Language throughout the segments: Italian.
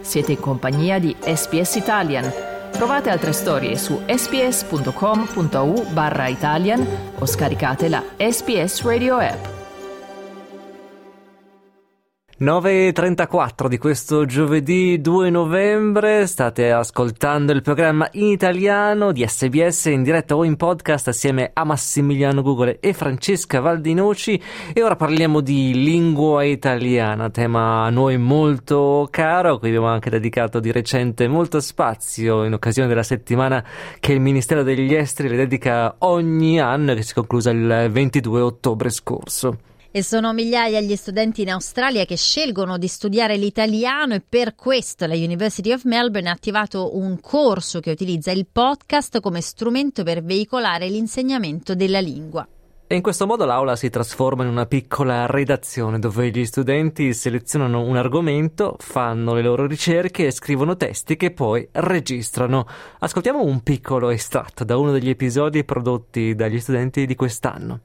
Siete in compagnia di SBS Italian. Trovate altre storie su sbs.com.au/Italian o scaricate la SBS Radio app. 9:34 di questo giovedì 2 novembre, state ascoltando il programma in italiano di SBS in diretta o in podcast assieme a Massimiliano Gugole e Francesca Valdinoci, e ora parliamo di lingua italiana, tema a noi molto caro, a cui abbiamo anche dedicato di recente molto spazio in occasione della settimana che il Ministero degli Esteri le dedica ogni anno e che si è conclusa il 22 ottobre scorso. E sono migliaia gli studenti in Australia che scelgono di studiare l'italiano, e per questo la University of Melbourne ha attivato un corso che utilizza il podcast come strumento per veicolare l'insegnamento della lingua. E in questo modo l'aula si trasforma in una piccola redazione dove gli studenti selezionano un argomento, fanno le loro ricerche e scrivono testi che poi registrano. Ascoltiamo un piccolo estratto da uno degli episodi prodotti dagli studenti di quest'anno.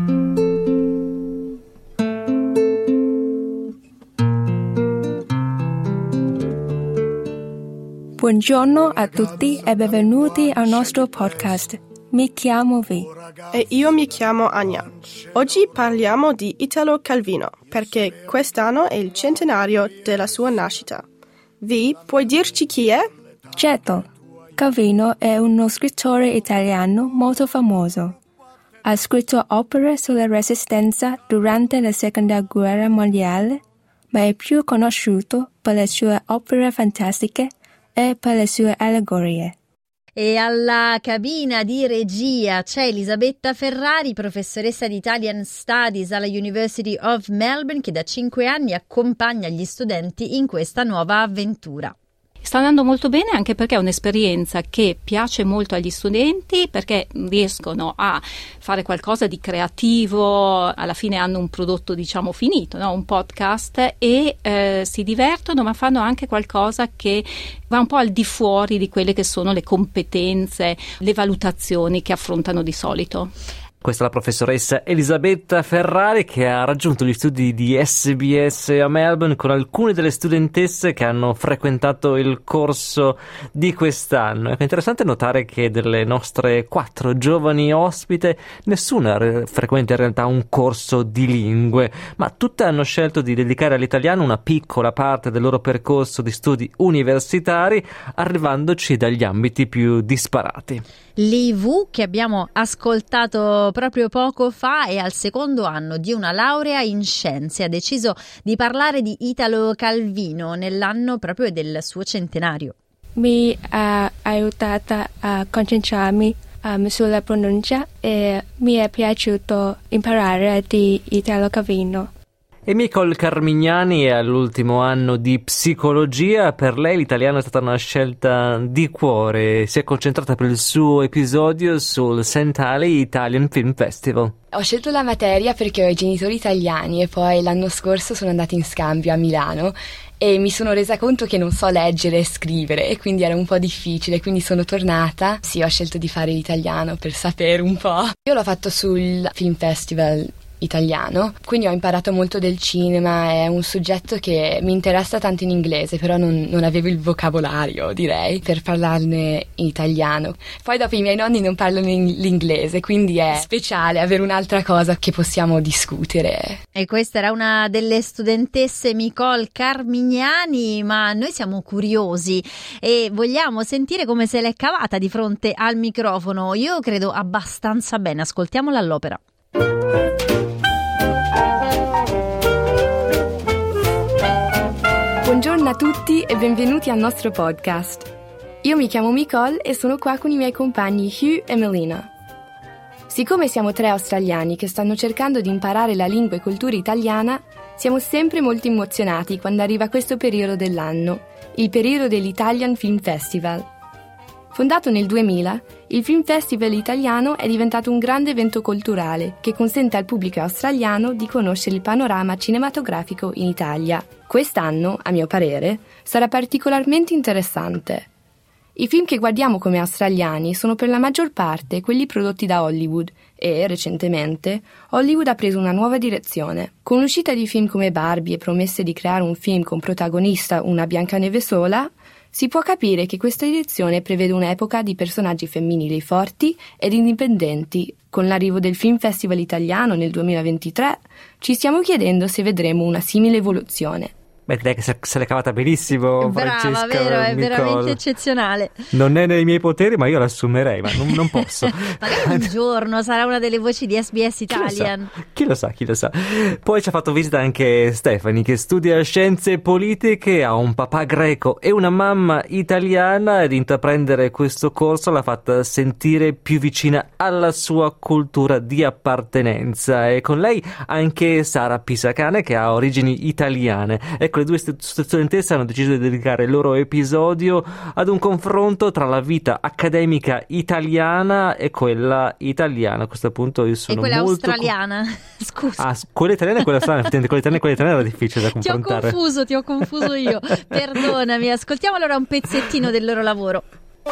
Buongiorno a tutti e benvenuti al nostro podcast. Mi chiamo Vi. E io mi chiamo Anya. Oggi parliamo di Italo Calvino, perché quest'anno è il centenario della sua nascita. Vi, puoi dirci chi è? Certo, Calvino è uno scrittore italiano molto famoso. Ha scritto opere sulla resistenza durante la Seconda Guerra Mondiale, ma è più conosciuto per le sue opere fantastiche e per le sue allegorie. E alla cabina di regia c'è Elisabetta Ferrari, professoressa di Italian Studies alla University of Melbourne, che da 5 anni accompagna gli studenti in questa nuova avventura. Sta andando molto bene, anche perché è un'esperienza che piace molto agli studenti, perché riescono a fare qualcosa di creativo, alla fine hanno un prodotto finito, no? Un podcast, e si divertono, ma fanno anche qualcosa che va un po' al di fuori di quelle che sono le competenze, le valutazioni che affrontano di solito. Questa è la professoressa Elisabetta Ferrari, che ha raggiunto gli studi di SBS a Melbourne con alcune delle studentesse che hanno frequentato il corso di quest'anno. È interessante notare che delle nostre 4 giovani ospite nessuna frequenta in realtà un corso di lingue, ma tutte hanno scelto di dedicare all'italiano una piccola parte del loro percorso di studi universitari, arrivandoci dagli ambiti più disparati. L'IV, che abbiamo ascoltato proprio poco fa, è al secondo anno di una laurea in scienze. Ha deciso di parlare di Italo Calvino nell'anno proprio del suo centenario. Mi ha aiutata a concentrarmi sulla pronuncia e mi è piaciuto imparare di Italo Calvino. E Nicole Carmignani è all'ultimo anno di psicologia. Per lei l'italiano è stata una scelta di cuore. Si è concentrata per il suo episodio sul St. Ali Italian Film Festival. Ho scelto la materia perché ho i genitori italiani e poi l'anno scorso sono andata in scambio a Milano e mi sono resa conto che non so leggere e scrivere, e quindi era un po' difficile, quindi sono tornata. Sì, ho scelto di fare l'italiano per sapere un po'. Io l'ho fatto sul Film Festival italiano, quindi ho imparato molto del cinema. È un soggetto che mi interessa tanto in inglese, però non avevo il vocabolario, direi, per parlarne in italiano. Poi dopo i miei nonni non parlano l'inglese, quindi è speciale avere un'altra cosa che possiamo discutere. E questa era una delle studentesse, Nicole Carmignani, ma noi siamo curiosi e vogliamo sentire come se l'è cavata di fronte al microfono. Io credo abbastanza bene, ascoltiamola all'opera. Buongiorno a tutti e benvenuti al nostro podcast. Io mi chiamo Nicole e sono qua con i miei compagni Hugh e Melina. Siccome siamo 3 australiani che stanno cercando di imparare la lingua e cultura italiana, siamo sempre molto emozionati quando arriva questo periodo dell'anno, il periodo dell'Italian Film Festival. Fondato nel 2000, il Film Festival italiano è diventato un grande evento culturale che consente al pubblico australiano di conoscere il panorama cinematografico in Italia. Quest'anno, a mio parere, sarà particolarmente interessante. I film che guardiamo come australiani sono per la maggior parte quelli prodotti da Hollywood e, recentemente, Hollywood ha preso una nuova direzione. Con l'uscita di film come Barbie e promesse di creare un film con protagonista una Biancaneve sola, si può capire che questa direzione prevede un'epoca di personaggi femminili forti ed indipendenti. Con l'arrivo del Film Festival italiano nel 2023, ci stiamo chiedendo se vedremo una simile evoluzione. Beh, direi che se l'è cavata benissimo, brava, Francesca. Vero, è Nicole. veramente eccezionale. Non è nei miei poteri, ma io l'assumerei, ma non posso. Magari un giorno sarà una delle voci di SBS Italian. Chi lo sa. Poi ci ha fatto visita anche Stephanie, che studia scienze politiche, ha un papà greco e una mamma italiana, ed intraprendere questo corso l'ha fatta sentire più vicina alla sua cultura di appartenenza. E con lei anche Sara Pisacane, che ha origini italiane. Ecco, le due studentesse hanno deciso di dedicare il loro episodio ad un confronto tra la vita accademica italiana e quella italiana. A questo punto io sono e quella molto australiana, scusa. Ah, quella italiana e quella australiana, effettivamente quella italiana era difficile da confrontare. Ti ho confuso io, perdonami. Ascoltiamo allora un pezzettino del loro lavoro.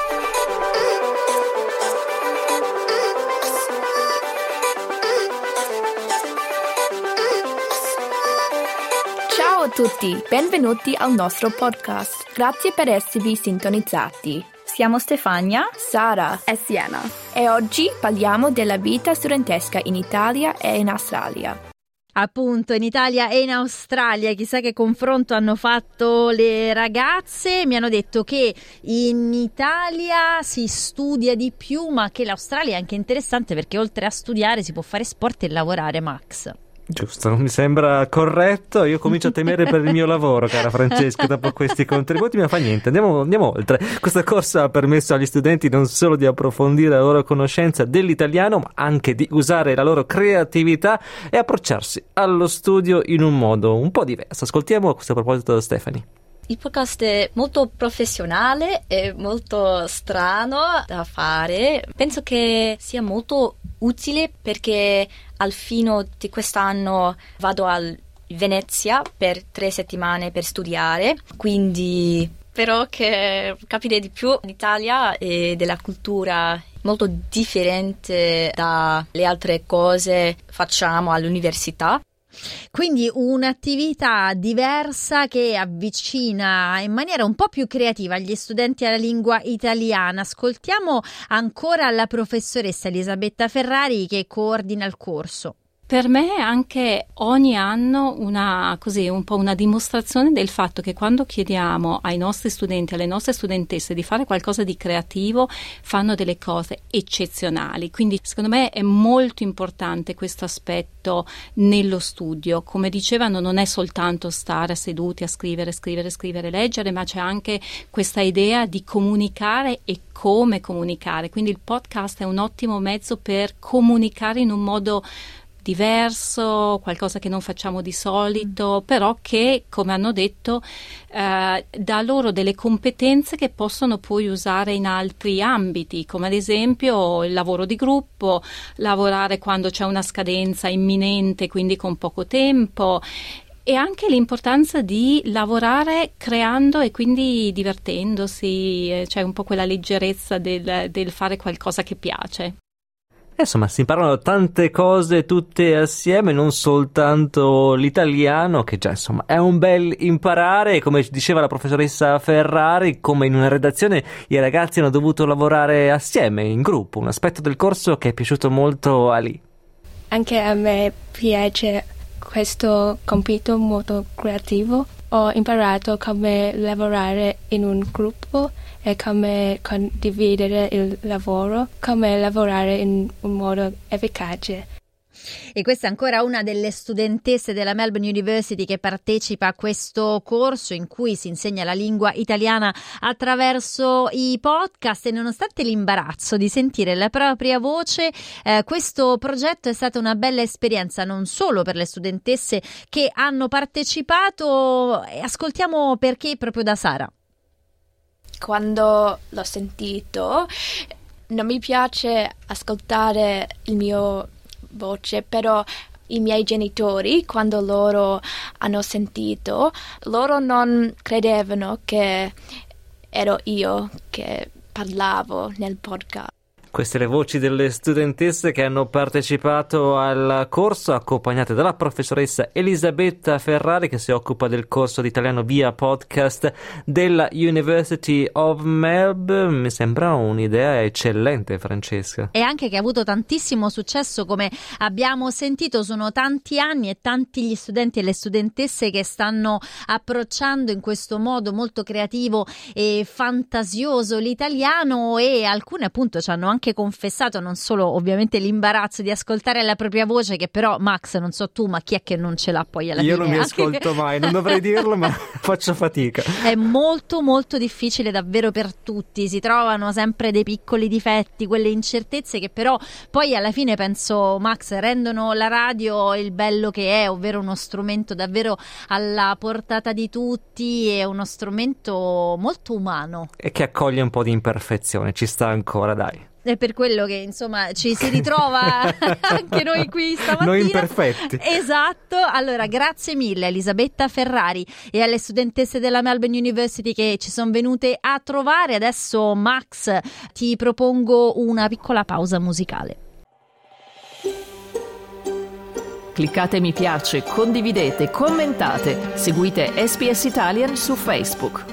Ciao a tutti, benvenuti al nostro podcast. Grazie per esservi sintonizzati. Siamo Stefania, Sara e Siena e oggi parliamo della vita studentesca in Italia e in Australia. Appunto, in Italia e in Australia, chissà che confronto hanno fatto le ragazze. Mi hanno detto che in Italia si studia di più, ma che l'Australia è anche interessante perché oltre a studiare si può fare sport e lavorare, Max. Giusto, non mi sembra corretto. Io comincio a temere per il mio lavoro, cara Francesca, dopo questi contributi, ma fa niente, andiamo oltre. Questo corso ha permesso agli studenti non solo di approfondire la loro conoscenza dell'italiano, ma anche di usare la loro creatività e approcciarsi allo studio in un modo un po' diverso. Ascoltiamo a questo proposito da Stephanie. Il podcast è molto professionale e molto strano da fare. Penso che sia molto utile perché al fine di quest'anno vado a Venezia per 3 settimane per studiare, quindi spero che capire di più l'Italia e della cultura molto differente dalle altre cose facciamo all'università. Quindi un'attività diversa che avvicina in maniera un po' più creativa gli studenti alla lingua italiana. Ascoltiamo ancora la professoressa Elisabetta Ferrari che coordina il corso. Per me anche ogni anno un po' una dimostrazione del fatto che quando chiediamo ai nostri studenti, alle nostre studentesse di fare qualcosa di creativo, fanno delle cose eccezionali. Quindi secondo me è molto importante questo aspetto nello studio. Come dicevano, non è soltanto stare seduti a scrivere, leggere, ma c'è anche questa idea di comunicare e come comunicare. Quindi il podcast è un ottimo mezzo per comunicare in un modo diverso, qualcosa che non facciamo di solito, però che, come hanno detto, dà loro delle competenze che possono poi usare in altri ambiti, come ad esempio il lavoro di gruppo, lavorare quando c'è una scadenza imminente, quindi con poco tempo, e anche l'importanza di lavorare creando e quindi divertendosi, c'è un po' quella leggerezza del fare qualcosa che piace. Insomma, si imparano tante cose tutte assieme, non soltanto l'italiano, che già insomma è un bel imparare. Come diceva la professoressa Ferrari, come in una redazione i ragazzi hanno dovuto lavorare assieme, in gruppo, un aspetto del corso che è piaciuto molto a Lee. Anche a me piace questo compito molto creativo. Ho imparato come lavorare in un gruppo e come condividere il lavoro, come lavorare in un modo efficace. E questa è ancora una delle studentesse della Melbourne University che partecipa a questo corso in cui si insegna la lingua italiana attraverso i podcast, e nonostante l'imbarazzo di sentire la propria voce, questo progetto è stata una bella esperienza non solo per le studentesse che hanno partecipato. Ascoltiamo perché proprio da Sara. Quando l'ho sentito non mi piace ascoltare il mio voce, però i miei genitori, quando loro hanno sentito, loro non credevano che ero io che parlavo nel podcast. Queste le voci delle studentesse che hanno partecipato al corso, accompagnate dalla professoressa Elisabetta Ferrari, che si occupa del corso di italiano via podcast della University of Melbourne. Mi sembra un'idea eccellente, Francesca. E anche che ha avuto tantissimo successo, come abbiamo sentito. Sono tanti anni e tanti gli studenti e le studentesse che stanno approcciando in questo modo molto creativo e fantasioso l'italiano, e alcune appunto ci hanno anche confessato non solo ovviamente l'imbarazzo di ascoltare la propria voce, che però, Max, non so tu, ma chi è che non ce l'ha poi alla fine? Io non mi ascolto mai, non dovrei dirlo, ma faccio fatica. È molto molto difficile davvero per tutti, si trovano sempre dei piccoli difetti, quelle incertezze che però poi alla fine, penso, Max, rendono la radio il bello che è, ovvero uno strumento davvero alla portata di tutti, è uno strumento molto umano. E che accoglie un po' di imperfezione, ci sta ancora, dai. È per quello che insomma ci si ritrova anche noi qui stamattina. Noi imperfetti. Esatto. Allora, grazie mille a Elisabetta Ferrari e alle studentesse della Melbourne University che ci sono venute a trovare. Adesso, Max, ti propongo una piccola pausa musicale. Cliccate mi piace, condividete, commentate, seguite SBS Italian su Facebook.